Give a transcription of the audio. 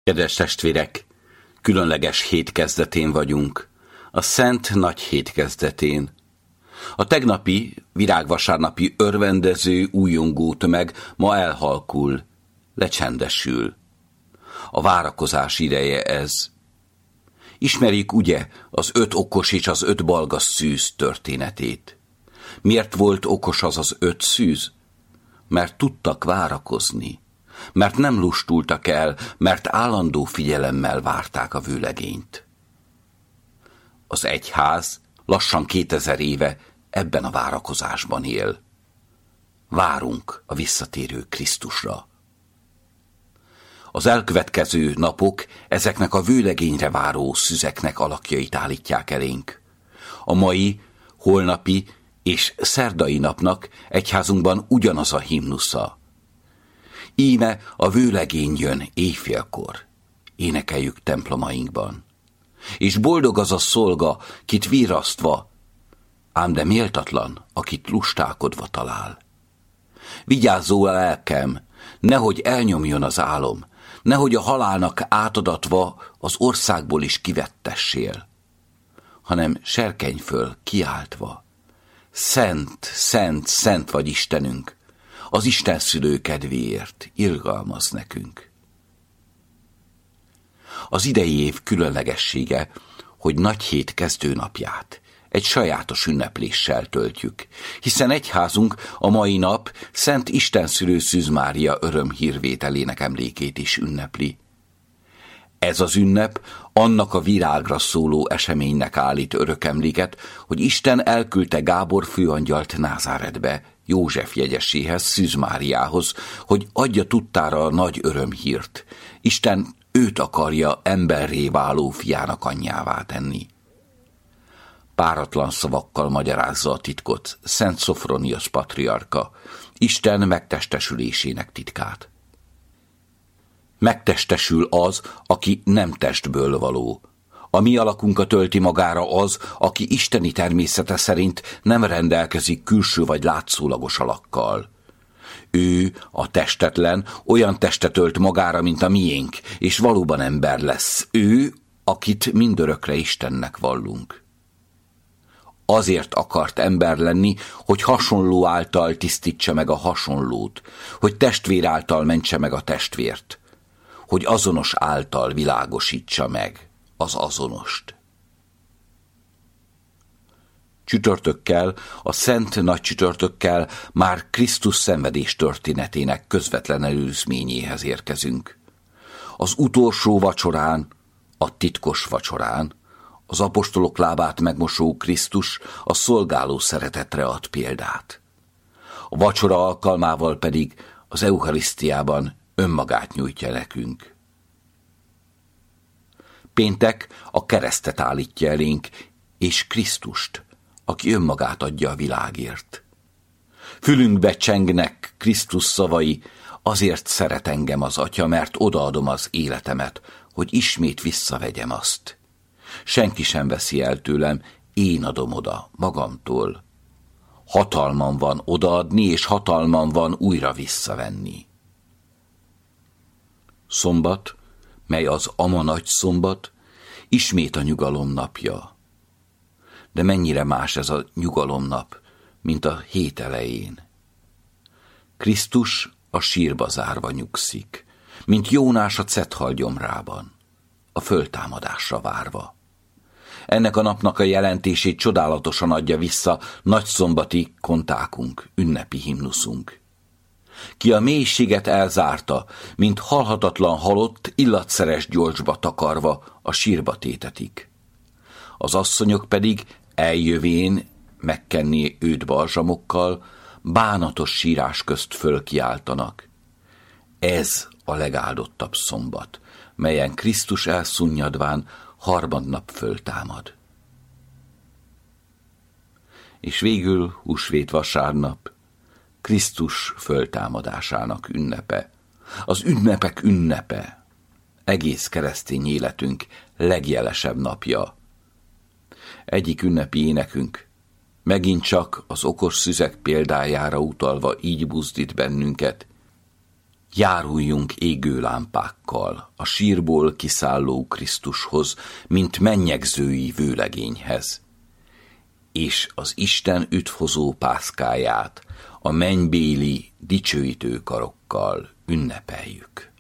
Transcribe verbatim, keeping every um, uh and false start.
Kedves testvérek, különleges hét kezdetén vagyunk, a Szent Nagy Hét kezdetén. A tegnapi, virágvasárnapi örvendező, újongó tömeg ma elhalkul, lecsendesül. A várakozás ideje ez. Ismerjük ugye az öt okos és az öt balga szűz történetét. Miért volt okos az az öt szűz? Mert tudtak várakozni. Mert nem lustultak el, mert állandó figyelemmel várták a vőlegényt. Az egyház lassan kétezer éve ebben a várakozásban él. Várunk a visszatérő Krisztusra. Az elkövetkező napok ezeknek a vőlegényre váró szüzeknek alakjait állítják elénk. A mai, holnapi és szerdai napnak egyházunkban ugyanaz a himnusza. Íme a vőlegény jön éjfélkor, énekeljük templomainkban. És boldog az a szolga, kit virrasztva, ám de méltatlan, akit lustálkodva talál. Vigyázzó a lelkem, nehogy elnyomjon az álom, nehogy a halálnak átadatva az országból is kivettessél, hanem serkenj föl kiáltva. Szent, szent, szent vagy Istenünk, az Isten szülő kedvéért irgalmaz nekünk. Az idei év különlegessége, hogy nagy hét kezdőnapját egy sajátos ünnepléssel töltjük, hiszen egyházunk a mai nap Szent Istenszülő Szűz Mária örömhírvételének emlékét is ünnepli. Ez az ünnep annak a virágra szóló eseménynek állít örökemléket, hogy Isten elküldte Gábor főangyalt Názáretbe, József jegyeséhez, Szűz Máriához, hogy adja tudtára a nagy örömhírt. Isten őt akarja emberré váló fiának anyjává tenni. Páratlan szavakkal magyarázza a titkot Szent Szofroniasz patriarka, Isten megtestesülésének titkát. Megtestesül az, aki nem testből való. A mi alakunkat ölti magára az, aki isteni természete szerint nem rendelkezik külső vagy látszólagos alakkal. Ő, a testetlen, olyan testet ölt magára, mint a miénk, és valóban ember lesz. Ő, akit mindörökre Istennek vallunk. Azért akart ember lenni, hogy hasonló által tisztítsa meg a hasonlót, hogy testvér által mentse meg a testvért, hogy azonos által világosítsa meg az azonost. Csütörtökkel, a Szent Nagy Csütörtökkel már Krisztus szenvedés történetének közvetlen előzményéhez érkezünk. Az utolsó vacsorán, a titkos vacsorán, az apostolok lábát megmosó Krisztus a szolgáló szeretetre ad példát. A vacsora alkalmával pedig az eucharisztiában önmagát nyújtja nekünk. Péntek a keresztet állítja elénk, és Krisztust, aki önmagát adja a világért. Fülünkbe csengnek Krisztus szavai, azért szeret engem az Atya, mert odaadom az életemet, hogy ismét visszavegyem azt. Senki sem veszi el tőlem, én adom oda, magamtól. Hatalmam van odaadni, és hatalmam van újra visszavenni. Szombat, mely az ama nagy szombat, ismét a nyugalom napja. De mennyire más ez a nyugalomnap, mint a hét elején. Krisztus a sírba zárva nyugszik, mint Jónás a Cethal gyomrában, a föltámadásra várva. Ennek a napnak a jelentését csodálatosan adja vissza nagyszombati kontákunk, ünnepi himnuszunk. Ki a mélységet elzárta, mint halhatatlan halott, illatszeres gyolcsba takarva a sírba tétetik. Az asszonyok pedig eljövén megkenni őt balzsamokkal, bánatos sírás közt fölkiáltanak. Ez a legáldottabb szombat, melyen Krisztus elszunnyadván harmadnap föltámad. És végül húsvét vasárnap, Krisztus föltámadásának ünnepe, az ünnepek ünnepe, egész keresztény életünk legjelesebb napja. Egyik ünnepi énekünk megint csak az okos szüzek példájára utalva így buzdít bennünket. Járuljunk égő lámpákkal a sírból kiszálló Krisztushoz, mint mennyegzői vőlegényhez, és az Isten üdvhozó pászkáját a mennybéli dicsőítő karokkal ünnepeljük.